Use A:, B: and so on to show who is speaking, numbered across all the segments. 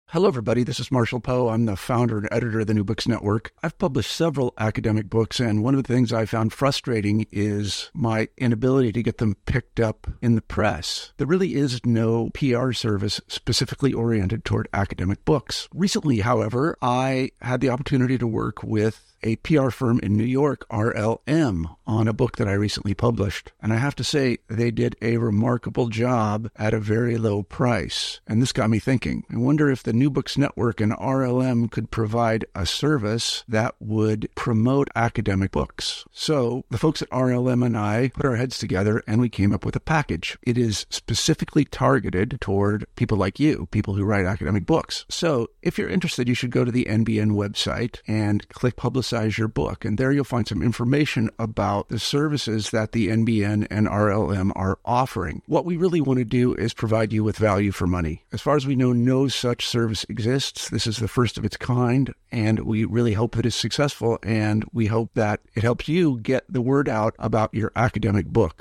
A: Hello, everybody. This is Marshall Poe. I'm the founder and editor of the New Books Network. I've published several academic books, and one of the things I found frustrating is my inability to get them picked up in the press. There really is no PR service specifically oriented toward academic books. Recently, however, I had the opportunity to work with a PR firm in New York, RLM, on a book that I recently published. And I have to say, they did a remarkable job at a very low price. And this got me thinking. I wonder if the New Books Network and RLM could provide a service that would promote academic books. So the folks at RLM and I put our heads together and we came up with a package. It is specifically targeted toward people like you, people who write academic books. So if you're interested, you should go to the NBN website and click Publicize Your Book. And there you'll find some information about the services that the NBN and RLM are offering. What we really want to do is provide you with value for money. As far as we know, no such service exists. This is the first of its kind, and we really hope that it's successful, and we hope that it helps you get the word out about your academic book.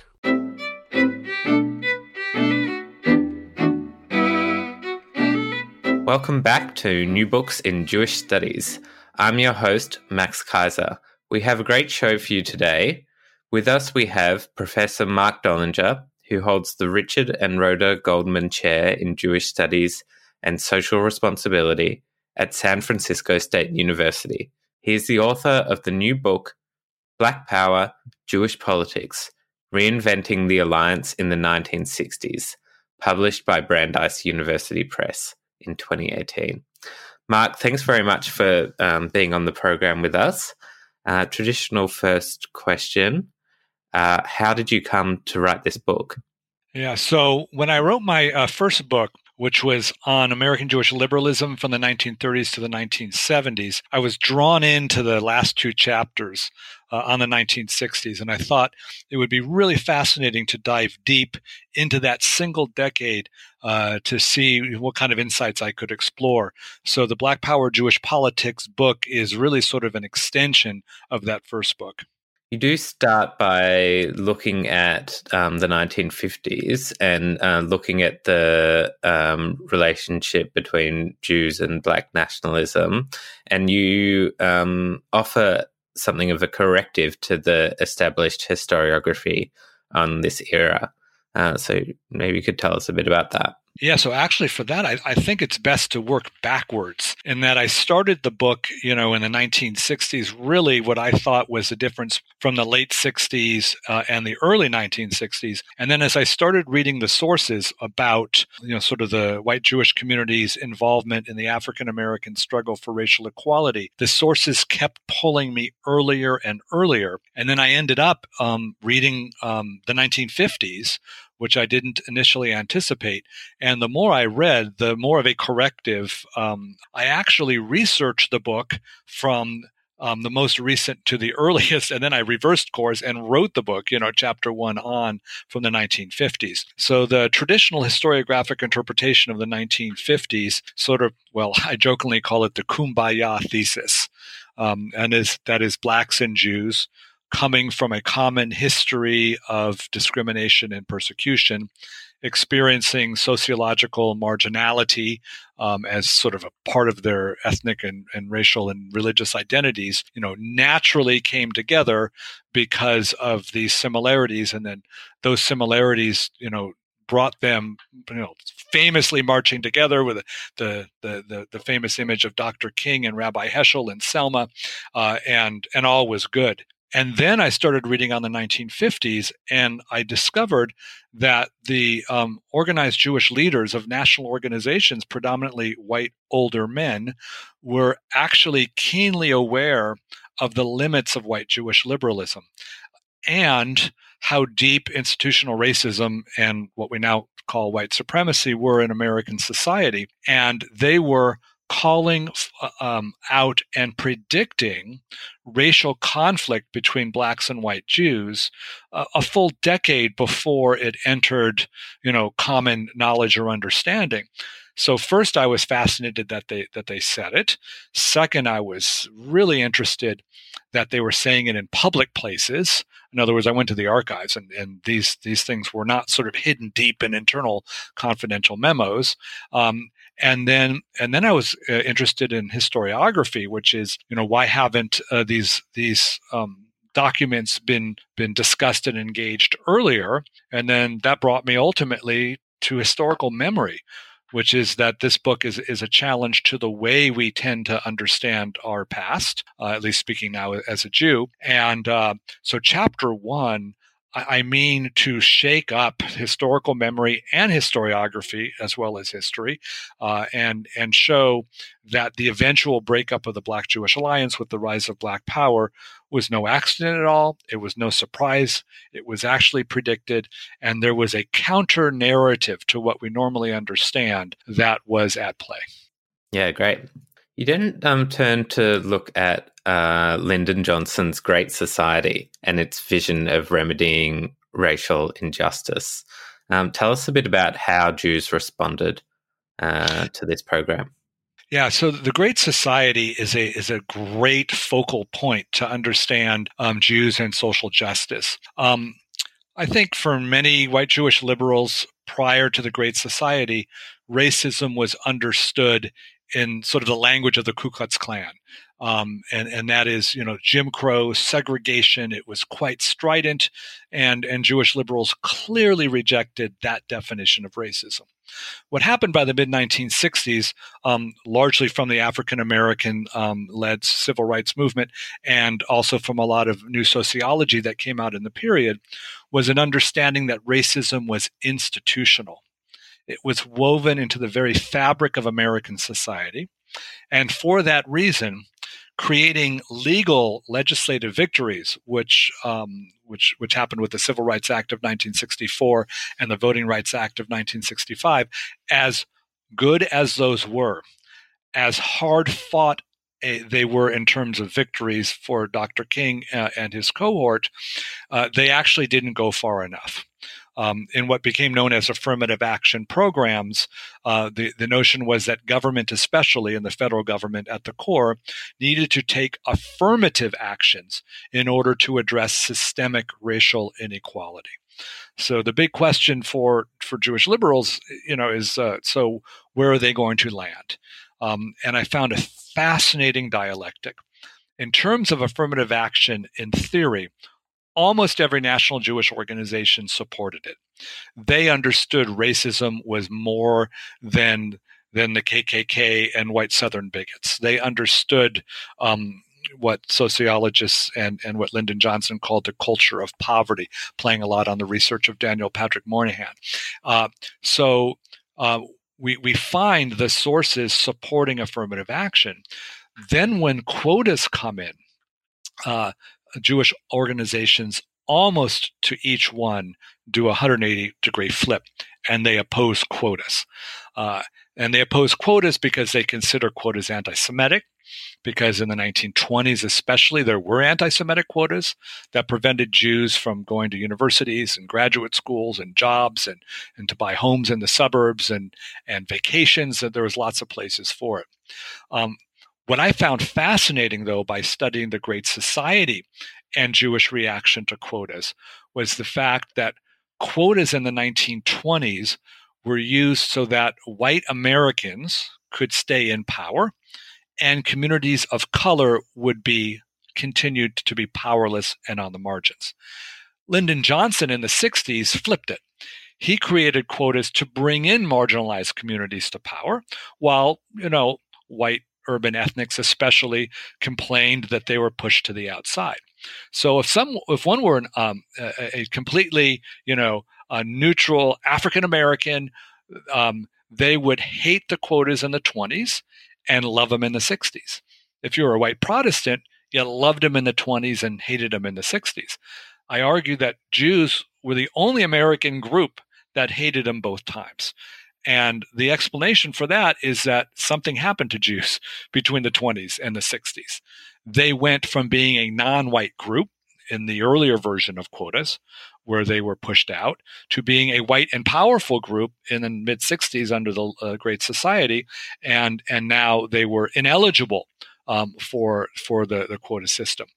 B: Welcome back to New Books in Jewish Studies. I'm your host, Max Kaiser. We have a great show for you today. With us, we have Professor Mark Dollinger, who holds the Richard and Rhoda Goldman Chair in Jewish Studies and Social Responsibility at San Francisco State University. He is the author of the new book, Black Power, Jewish Politics, Reinventing the Alliance in the 1960s, published by Brandeis University Press in 2018. Mark, thanks very much for being on the program with us. Traditional first question, how did you come to write this book?
C: Yeah, so when I wrote my first book, which was on American Jewish liberalism from the 1930s to the 1970s, I was drawn into the last two chapters on the 1960s, and I thought it would be really fascinating to dive deep into that single decade to see what kind of insights I could explore. So the Black Power Jewish Politics book is really sort of an extension of that first book.
B: You do start by looking at the 1950s and looking at the relationship between Jews and Black nationalism, and you offer something of a corrective to the established historiography on this era. So maybe you could tell us a bit about that.
C: Yeah, so actually for that, I think it's best to work backwards in that I started the book, in the 1960s, really what I thought was the difference from the late 60s and the early 1960s. And then as I started reading the sources about, sort of the white Jewish community's involvement in the African-American struggle for racial equality, the sources kept pulling me earlier and earlier. And then I ended up reading the 1950s, which I didn't initially anticipate. And the more I read, the more of a corrective. I actually researched the book from the most recent to the earliest, and then I reversed course and wrote the book, chapter one on from the 1950s. So the traditional historiographic interpretation of the 1950s sort of, I jokingly call it the Kumbaya thesis, that is blacks and Jews coming from a common history of discrimination and persecution, experiencing sociological marginality as sort of a part of their ethnic and racial and religious identities, naturally came together because of these similarities. And then those similarities, brought them, famously marching together with the famous image of Dr. King and Rabbi Heschel and Selma, and all was good. And then I started reading on the 1950s, and I discovered that the organized Jewish leaders of national organizations, predominantly white older men, were actually keenly aware of the limits of white Jewish liberalism and how deep institutional racism and what we now call white supremacy were in American society. And they were calling out and predicting racial conflict between blacks and white Jews a full decade before it entered, common knowledge or understanding. So first, I was fascinated that they said it. Second, I was really interested that they were saying it in public places. In other words, I went to the archives, and these things were not sort of hidden deep in internal confidential memos. And then I was interested in historiography, which is, why haven't these documents been discussed and engaged earlier? And then that brought me ultimately to historical memory, which is that this book is a challenge to the way we tend to understand our past, at least speaking now as a Jew. And so chapter 1, I mean to shake up historical memory and historiography as well as history, and show that the eventual breakup of the Black Jewish Alliance with the rise of Black Power was no accident at all. It was no surprise. It was actually predicted, and there was a counter narrative to what we normally understand that was at play.
B: Yeah, great. You didn't turn to look at Lyndon Johnson's Great Society and its vision of remedying racial injustice. Tell us a bit about how Jews responded to this program.
C: Yeah, so the Great Society is a great focal point to understand Jews and social justice. I think for many white Jewish liberals prior to the Great Society, racism was understood in sort of the language of the Ku Klux Klan. And that is, Jim Crow, segregation. It was quite strident, and Jewish liberals clearly rejected that definition of racism. What happened by the mid-1960s, largely from the African-American led civil rights movement and also from a lot of new sociology that came out in the period, was an understanding that racism was institutional. It was woven into the very fabric of American society. And for that reason, creating legal legislative victories, which happened with the Civil Rights Act of 1964 and the Voting Rights Act of 1965, as good as those were, as hard fought they were in terms of victories for Dr. King and his cohort, they actually didn't go far enough. In what became known as affirmative action programs, the notion was that government, especially in the federal government at the core, needed to take affirmative actions in order to address systemic racial inequality. So the big question for Jewish liberals, is so where are they going to land? And I found a fascinating dialectic. In terms of affirmative action in theory, almost every national Jewish organization supported it. They understood racism was more than the KKK and white Southern bigots. They understood what sociologists and what Lyndon Johnson called the culture of poverty, playing a lot on the research of Daniel Patrick Moynihan. So we find the sources supporting affirmative action. Then when quotas come in, Jewish organizations, almost to each one, do a 180-degree flip, and they oppose quotas. And they oppose quotas because they consider quotas anti-Semitic, because in the 1920s especially, there were anti-Semitic quotas that prevented Jews from going to universities and graduate schools and jobs and to buy homes in the suburbs and vacations, and there was lots of places for it. What I found fascinating, though, by studying the Great Society and Jewish reaction to quotas was the fact that quotas in the 1920s were used so that white Americans could stay in power and communities of color would be continued to be powerless and on the margins. Lyndon Johnson in the 60s flipped it. He created quotas to bring in marginalized communities to power, while, white urban ethnics especially complained that they were pushed to the outside. So if one were a completely, a neutral African American, they would hate the quotas in the 20s and love them in the 60s. If you were a white Protestant, you loved them in the 20s and hated them in the 60s. I argue that Jews were the only American group that hated them both times. And the explanation for that is that something happened to Jews between the 20s and the 60s. They went from being a non-white group in the earlier version of quotas, where they were pushed out, to being a white and powerful group in the mid-60s under the Great Society, and now they were ineligible for the quota system.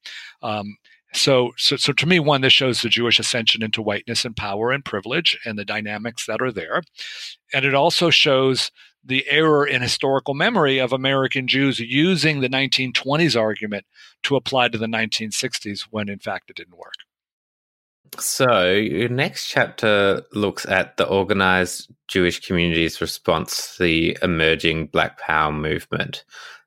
C: So to me, one, this shows the Jewish ascension into whiteness and power and privilege and the dynamics that are there. And it also shows the error in historical memory of American Jews using the 1920s argument to apply to the 1960s when, in fact, it didn't work.
B: So your next chapter looks at the organized Jewish community's response to the emerging Black Power movement.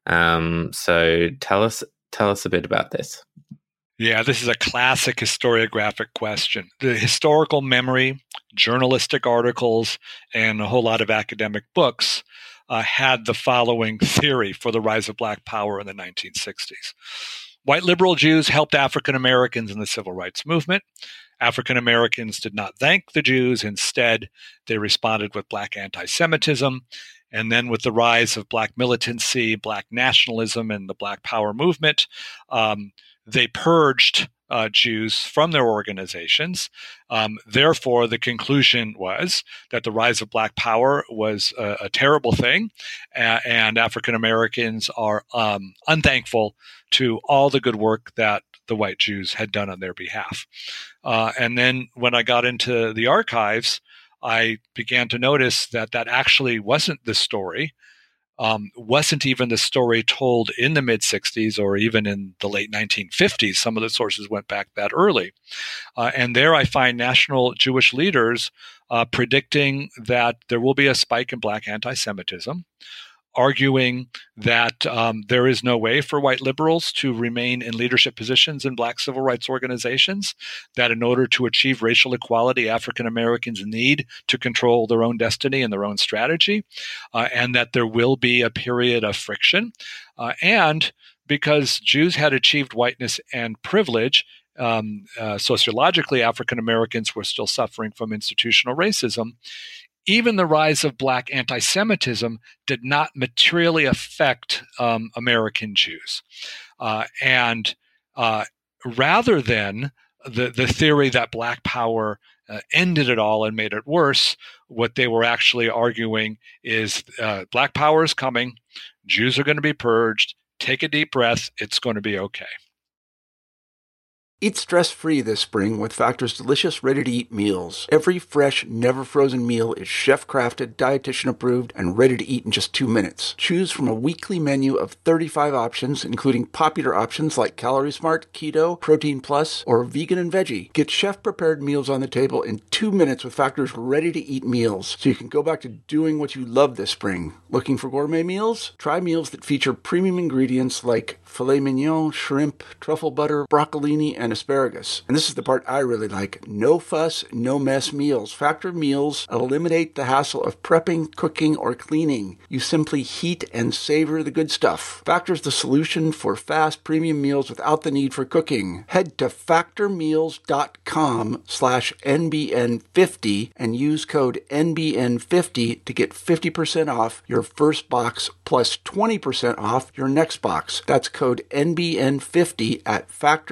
B: So tell us a bit about this.
C: Yeah, this is a classic historiographic question. The historical memory, journalistic articles, and a whole lot of academic books had the following theory for the rise of Black Power in the 1960s. White liberal Jews helped African Americans in the civil rights movement. African Americans did not thank the Jews. Instead, they responded with Black anti-Semitism. And then with the rise of Black militancy, Black nationalism, and the Black Power movement, they purged Jews from their organizations. Therefore, the conclusion was that the rise of Black Power was a terrible thing, and African Americans are unthankful to all the good work that the white Jews had done on their behalf. And then when I got into the archives, I began to notice that actually wasn't the story. Wasn't even the story told in the mid-60s or even in the late 1950s. Some of the sources went back that early. And there I find national Jewish leaders predicting that there will be a spike in Black anti-Semitism, arguing that there is no way for white liberals to remain in leadership positions in Black civil rights organizations, that in order to achieve racial equality, African Americans need to control their own destiny and their own strategy, and that there will be a period of friction. And because Jews had achieved whiteness and privilege, sociologically, African Americans were still suffering from institutional racism. Even the rise of Black anti-Semitism did not materially affect American Jews. And rather than the theory that Black Power ended it all and made it worse, what they were actually arguing is Black Power is coming, Jews are going to be purged, take a deep breath, it's going to be okay.
A: Eat stress-free this spring with Factor's delicious, ready-to-eat meals. Every fresh, never-frozen meal is chef-crafted, dietitian-approved, and ready to eat in just 2 minutes. Choose from a weekly menu of 35 options, including popular options like Calorie Smart, Keto, Protein Plus, or Vegan and Veggie. Get chef-prepared meals on the table in 2 minutes with Factor's ready-to-eat meals, so you can go back to doing what you love this spring. Looking for gourmet meals? Try meals that feature premium ingredients like filet mignon, shrimp, truffle butter, broccolini, and asparagus. And this is the part I really like. No fuss, no mess meals. Factor meals eliminate the hassle of prepping, cooking, or cleaning. You simply heat and savor the good stuff. Factor's the solution for fast premium meals without the need for cooking. Head to factormeals.com/NBN50 and use code NBN50 to get 50% off your first box plus 20% off your next box. That's code NBN50 at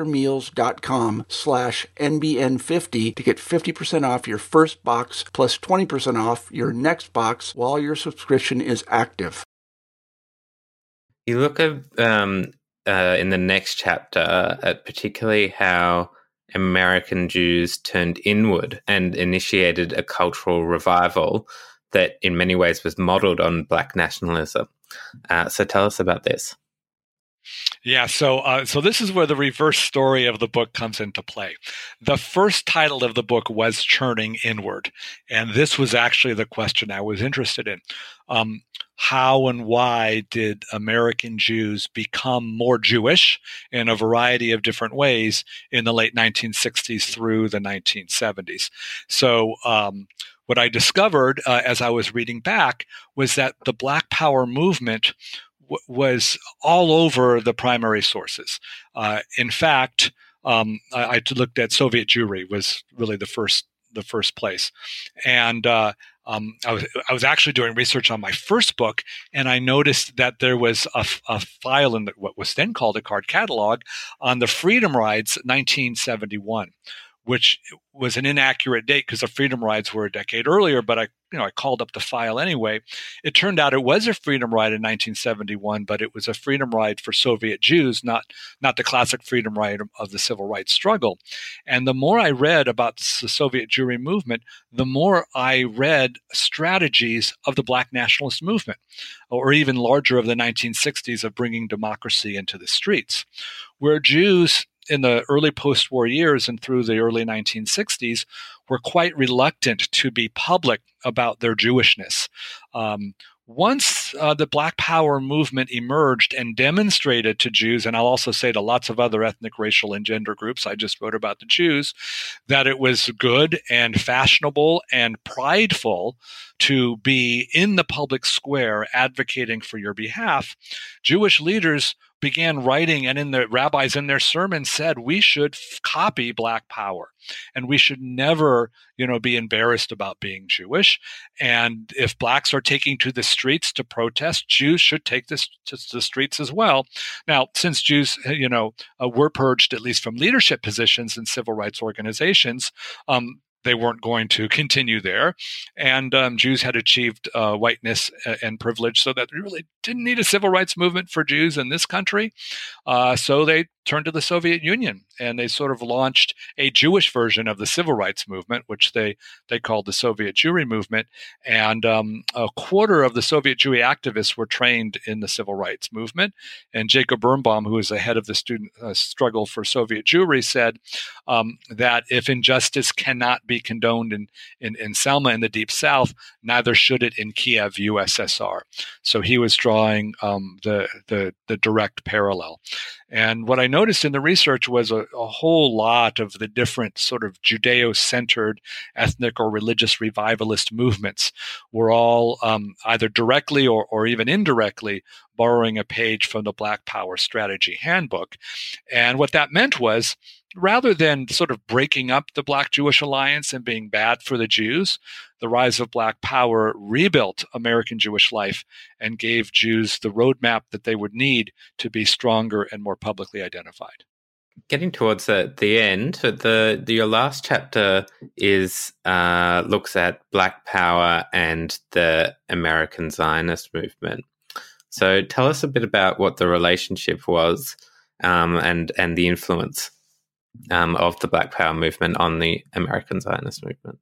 A: factormeals.com/NBN50 to get 50% off your first box plus 20% off your next box while your subscription is active.
B: You look at in the next chapter at particularly how American Jews turned inward and initiated a cultural revival that in many ways was modeled on Black nationalism. So tell us about this.
C: Yeah, so this is where the reverse story of the book comes into play. The first title of the book was Churning Inward, and this was actually the question I was interested in. How and why did American Jews become more Jewish in a variety of different ways in the late 1960s through the 1970s? So what I discovered as I was reading back was that the Black Power movement was all over the primary sources. In fact, I looked at Soviet Jewry was really the first place, and I was actually doing research on my first book, and I noticed that there was a file in what was then called a card catalog on the Freedom Rides 1971, which was an inaccurate date because the freedom rides were a decade earlier, but I called up the file anyway. It turned out it was a freedom ride in 1971, but it was a freedom ride for Soviet Jews, not the classic freedom ride of the civil rights struggle. And the more I read about the Soviet Jewry movement, the more I read strategies of the Black nationalist movement, or even larger of the 1960s of bringing democracy into the streets, where Jews in the early post-war years and through the early 1960s were quite reluctant to be public about their Jewishness. Once the Black Power movement emerged and demonstrated to Jews, and I'll also say to lots of other ethnic, racial, and gender groups, I just wrote about the Jews, that it was good and fashionable and prideful to be in the public square advocating for your behalf, Jewish leaders began writing, and the rabbis in their sermons said we should copy Black Power, and we should never, be embarrassed about being Jewish. And if blacks are taking to the streets to protest, Jews should take this to the streets as well. Now, since Jews, were purged at least from leadership positions in civil rights organizations, they weren't going to continue there. And Jews had achieved whiteness and privilege so that they really didn't need a civil rights movement for Jews in this country. So they turned to the Soviet Union, and they sort of launched a Jewish version of the civil rights movement, which they called the Soviet Jewry movement. And a quarter of the Soviet Jewry activists were trained in the civil rights movement. And Jacob Birnbaum, who is the head of the student struggle for Soviet Jewry, said that if injustice cannot be condoned in Selma in the Deep South, neither should it in Kiev, USSR. So he was drawing the direct parallel. And what I noticed in the research was a whole lot of the different sort of Judeo-centered ethnic or religious revivalist movements were all either directly or even indirectly borrowing a page from the Black Power Strategy Handbook. And what that meant was, rather than sort of breaking up the Black-Jewish alliance and being bad for the Jews, the rise of Black Power rebuilt American Jewish life and gave Jews the roadmap that they would need to be stronger and more publicly identified.
B: Getting towards the end, your last chapter is looks at Black Power and the American Zionist movement. So tell us a bit about what the relationship was and the influence of the Black Power movement on the American Zionist movement.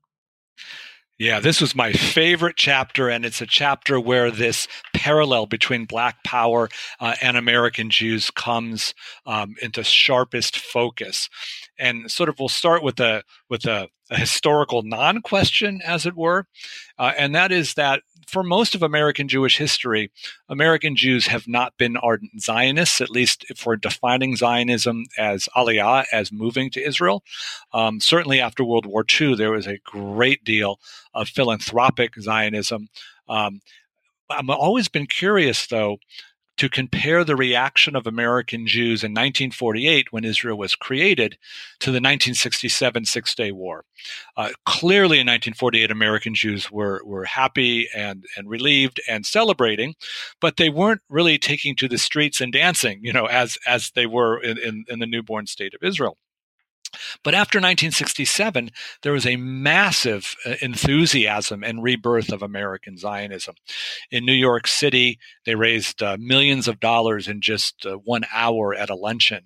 C: Yeah, this was my favorite chapter, and it's a chapter where this parallel between Black Power and American Jews comes into sharpest focus. And sort of we'll start with a historical non-question, as it were, and that is that for most of American Jewish history, American Jews have not been ardent Zionists, at least for defining Zionism as aliyah, as moving to Israel. Certainly after World War II, there was a great deal of philanthropic Zionism. I've always been curious, though, to compare the reaction of American Jews in 1948, when Israel was created, to the 1967 Six-Day War. Clearly, in 1948, American Jews were happy and relieved and celebrating, but they weren't really taking to the streets and dancing, as they were in the newborn state of Israel. But after 1967, there was a massive enthusiasm and rebirth of American Zionism. In New York City, they raised millions of dollars in just 1 hour at a luncheon.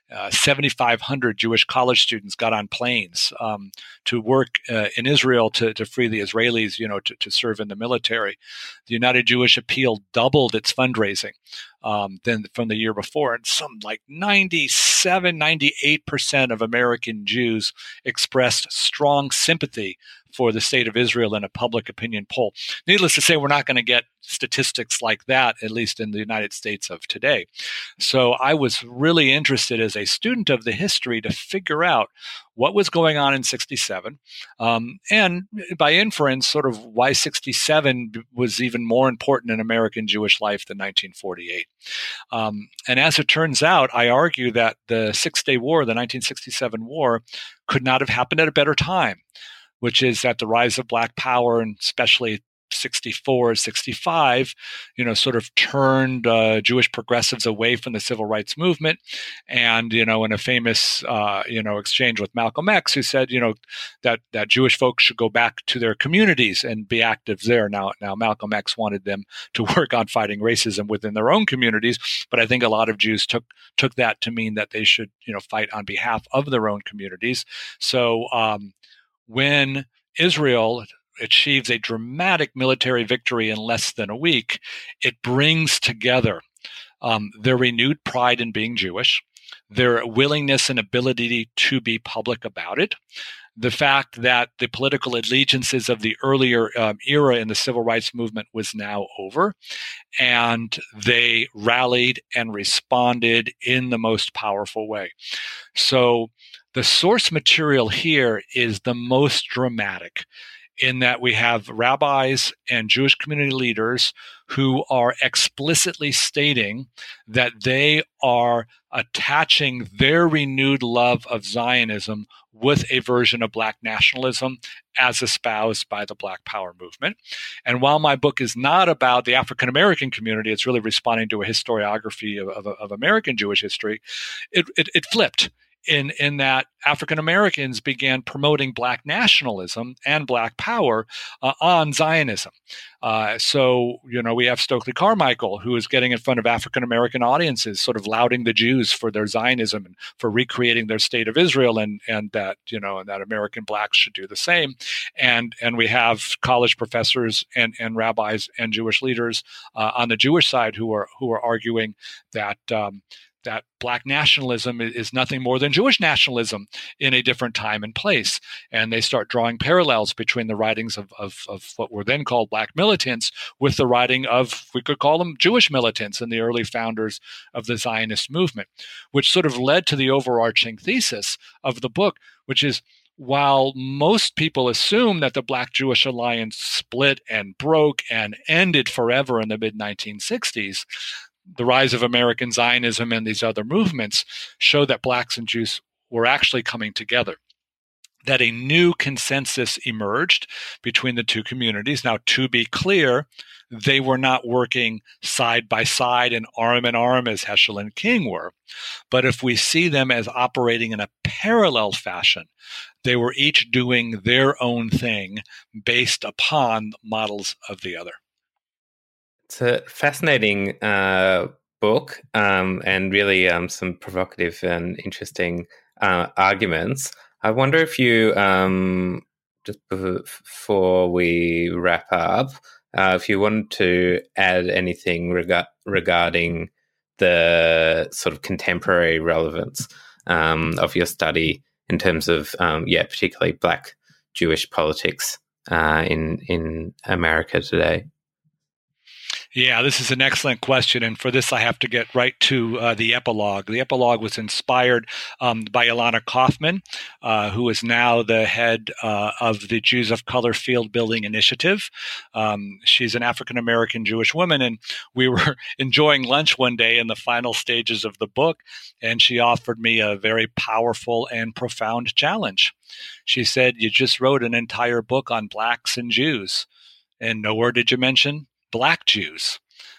C: 7,500 Jewish college students got on planes to work in Israel to free the Israelis, to serve in the military. The United Jewish Appeal doubled its fundraising than from the year before. And some 98% of American Jews expressed strong sympathy for the state of Israel in a public opinion poll. Needless to say, we're not going to get statistics like that, at least in the United States of today. So I was really interested as a student of the history to figure out what was going on in 67, and by inference, sort of why 67 was even more important in American Jewish life than 1948. And as it turns out, I argue that the Six-Day War, the 1967 war, could not have happened at a better time, which is that the rise of Black Power, and especially 64, 65, sort of turned Jewish progressives away from the civil rights movement. And, in a famous, exchange with Malcolm X, who said, that Jewish folks should go back to their communities and be active there. Now Malcolm X wanted them to work on fighting racism within their own communities, but I think a lot of Jews took that to mean that they should, fight on behalf of their own communities. So when Israel achieves a dramatic military victory in less than a week, it brings together their renewed pride in being Jewish, their willingness and ability to be public about it, the fact that the political allegiances of the earlier era in the civil rights movement was now over, and they rallied and responded in the most powerful way. So the source material here is the most dramatic, in that we have rabbis and Jewish community leaders who are explicitly stating that they are attaching their renewed love of Zionism with a version of Black nationalism as espoused by the Black Power movement. And while my book is not about the African American community, it's really responding to a historiography of American Jewish history, it flipped. In that African Americans began promoting Black nationalism and Black power on Zionism. So we have Stokely Carmichael, who is getting in front of African American audiences, sort of lauding the Jews for their Zionism and for recreating their state of Israel, and that and that American Blacks should do the same. And we have college professors and rabbis and Jewish leaders on the Jewish side who are arguing that that Black nationalism is nothing more than Jewish nationalism in a different time and place. And they start drawing parallels between the writings of what were then called Black militants with the writing of, we could call them Jewish militants and the early founders of the Zionist movement, which sort of led to the overarching thesis of the book, which is, while most people assume that the Black-Jewish alliance split and broke and ended forever in the mid-1960s, the rise of American Zionism and these other movements show that Blacks and Jews were actually coming together, that a new consensus emerged between the two communities. Now, to be clear, they were not working side by side and arm in arm as Heschel and King were. But if we see them as operating in a parallel fashion, they were each doing their own thing based upon models of the other.
B: It's a fascinating book and really some provocative and interesting arguments. I wonder if you, just before we wrap up, if you wanted to add anything regarding the sort of contemporary relevance of your study in terms of, particularly Black Jewish politics in America today.
C: Yeah, this is an excellent question. And for this, I have to get right to the epilogue. The epilogue was inspired by Ilana Kaufman, who is now the head of the Jews of Color Field Building Initiative. She's an African-American Jewish woman, and we were enjoying lunch one day in the final stages of the book, and she offered me a very powerful and profound challenge. She said, "You just wrote an entire book on Blacks and Jews, and nowhere did you mention Black Jews."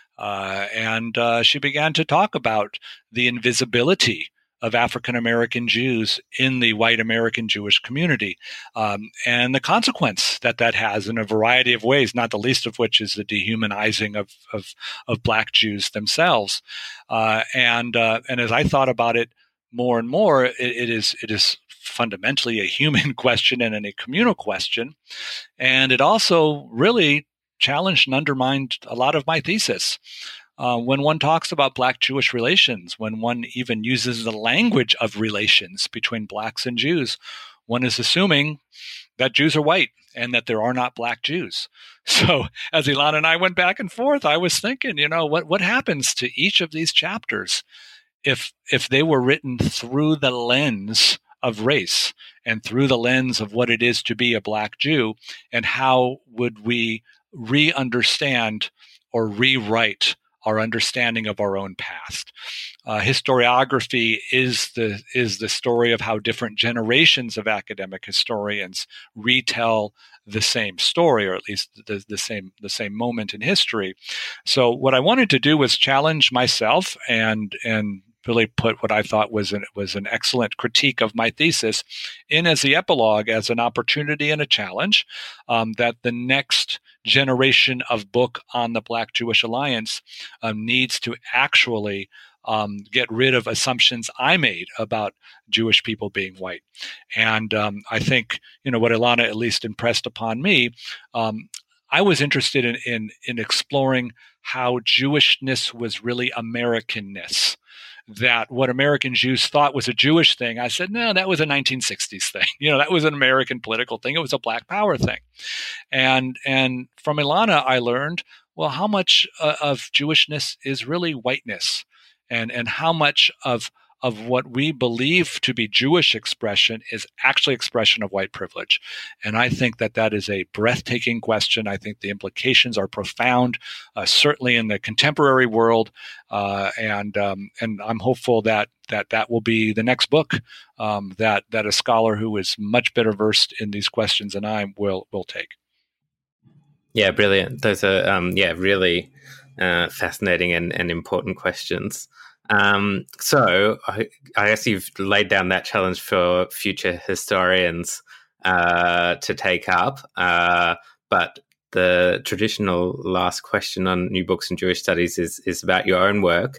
C: And she began to talk about the invisibility of African-American Jews in the white American Jewish community, and the consequence that has in a variety of ways, not the least of which is the dehumanizing of Black Jews themselves. And as I thought about it more and more, it is fundamentally a human question and a communal question. And it also really challenged and undermined a lot of my thesis. When one talks about Black-Jewish relations, when one even uses the language of relations between Blacks and Jews, one is assuming that Jews are white and that there are not Black Jews. So as Ilana and I went back and forth, I was thinking, what happens to each of these chapters if they were written through the lens of race and through the lens of what it is to be a Black Jew, and how would we re-understand or rewrite our understanding of our own past? historiography is the story of how different generations of academic historians retell the same story, or at least the same moment in history. So what I wanted to do was challenge myself and really put what I thought was an excellent critique of my thesis in as the epilogue, as an opportunity and a challenge, that the next generation of book on the Black-Jewish alliance needs to actually get rid of assumptions I made about Jewish people being white. And I think, what Ilana at least impressed upon me, I was interested in exploring how Jewishness was really Americanness. That what American Jews thought was a Jewish thing, I said, no, that was a 1960s thing. That was an American political thing. It was a Black Power thing. And from Ilana, I learned, well, how much of Jewishness is really whiteness, and how much of what we believe to be Jewish expression is actually expression of white privilege. And I think that is a breathtaking question. I think the implications are profound, certainly in the contemporary world. And I'm hopeful that will be the next book that a scholar who is much better versed in these questions than I will take.
B: Yeah, brilliant. Those are really fascinating and important questions. So I guess you've laid down that challenge for future historians to take up. But the traditional last question on new books in Jewish studies is about your own work.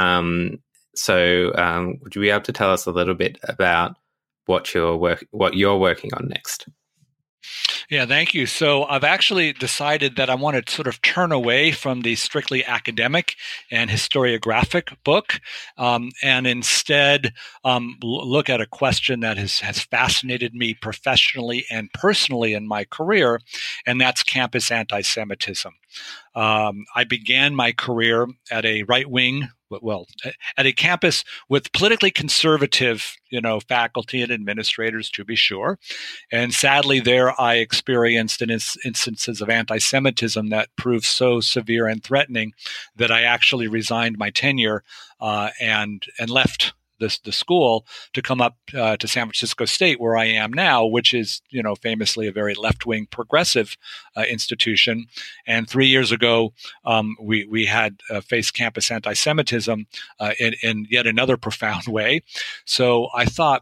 B: So would you be able to tell us a little bit about what you're working on next?
C: Yeah, thank you. So I've actually decided that I want to sort of turn away from the strictly academic and historiographic book, and instead look at a question that has fascinated me professionally and personally in my career, and that's campus anti-Semitism. I began my career at a right-wing, at a campus with politically conservative, faculty and administrators, to be sure. And sadly, there I experienced instances of anti-Semitism that proved so severe and threatening that I actually resigned my tenure and left the school to come up to San Francisco State, where I am now, which is, famously a very left-wing progressive institution. And 3 years ago, we had faced campus anti-Semitism in yet another profound way. So I thought,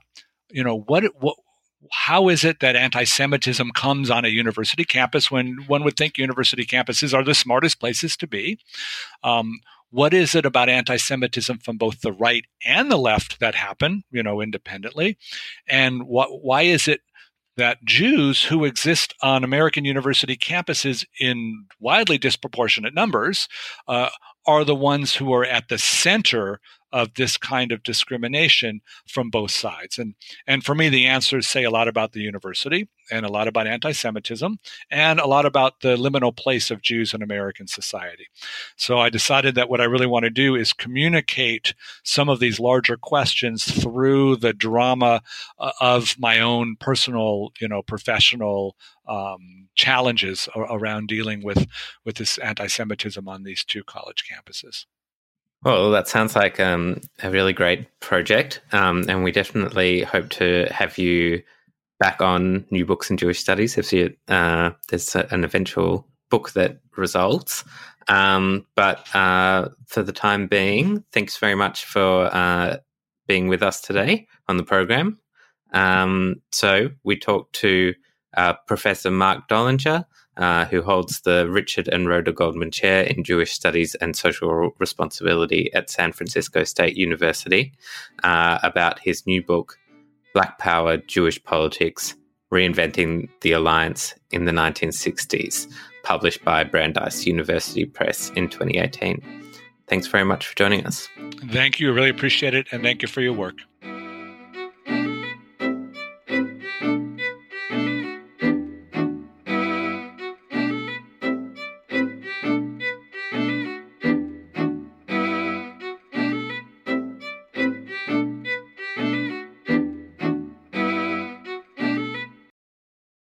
C: how is it that anti-Semitism comes on a university campus when one would think university campuses are the smartest places to be? What is it about anti-Semitism from both the right and the left that happen, independently? And why is it that Jews who exist on American university campuses in wildly disproportionate numbers are the ones who are at the center of this kind of discrimination from both sides? And for me, the answers say a lot about the university and a lot about anti-Semitism and a lot about the liminal place of Jews in American society. So I decided that what I really want to do is communicate some of these larger questions through the drama of my own personal, professional challenges around dealing with this anti-Semitism on these two college campuses.
B: Well, that sounds like a really great project, and we definitely hope to have you back on New Books in Jewish Studies if there's an eventual book that results. But for the time being, thanks very much for being with us today on the program. So we talked to Professor Mark Dollinger, who holds the Richard and Rhoda Goldman Chair in Jewish Studies and Social Responsibility at San Francisco State University, about his new book, Black Power, Jewish Politics, Reinventing the Alliance in the 1960s, published by Brandeis University Press in 2018. Thanks very much for joining us.
C: Thank you. I really appreciate it, and thank you for your work.